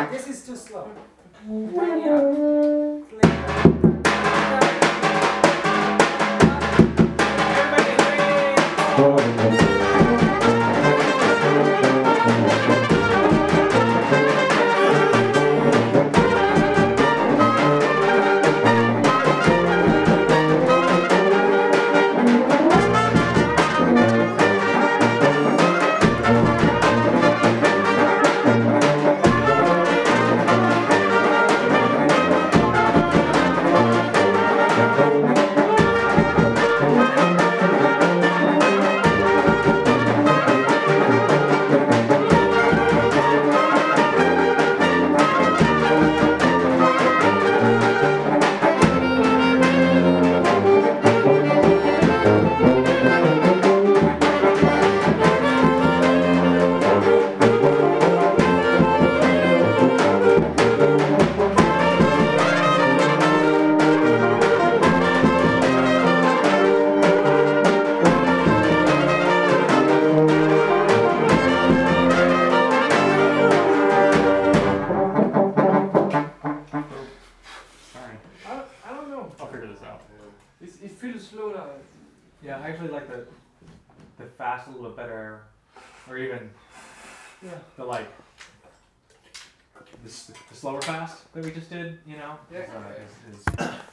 This is too slow. It feels slow now. Yeah, I actually like the fast a little bit better, or even the like the slower fast that we just did. You know, Yeah. is